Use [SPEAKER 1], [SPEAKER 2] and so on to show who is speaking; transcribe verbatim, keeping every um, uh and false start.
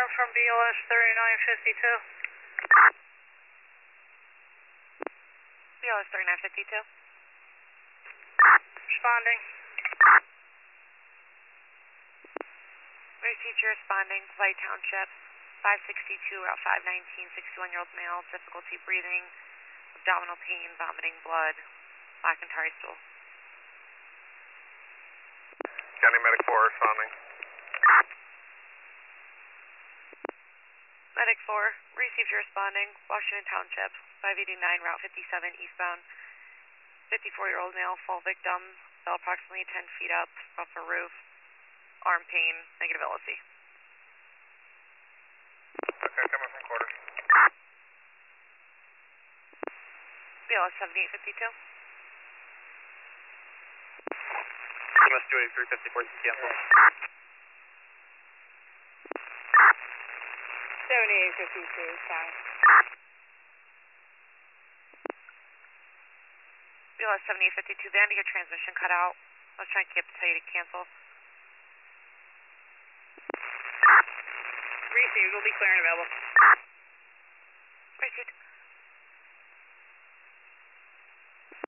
[SPEAKER 1] from B L S thirty-nine fifty-two.
[SPEAKER 2] B L S thirty-nine fifty-two.
[SPEAKER 1] Responding.
[SPEAKER 2] Received your responding, White Township, five sixty-two, Route five nineteen, sixty-one-year-old male, difficulty breathing, abdominal pain, vomiting blood, black and tarry stool.
[SPEAKER 3] County Medic four responding.
[SPEAKER 2] Medic four, received your responding, Washington Township, five eighty-nine, Route fifty-seven, eastbound, fifty-four-year-old male, fall victim, fell approximately ten feet up off a roof, arm pain, negative L S E.
[SPEAKER 3] Okay, coming from quarters.
[SPEAKER 2] B L S seventy-eight fifty-two.
[SPEAKER 3] M S two eighty-three fifty-four, cancel.
[SPEAKER 1] seventy-eight fifty-two, sorry.
[SPEAKER 2] B L S seventy-eight fifty-two, the end of your transmission cut out. I was trying to get to tell you to cancel.
[SPEAKER 1] Received, will be clear and available.
[SPEAKER 2] Received.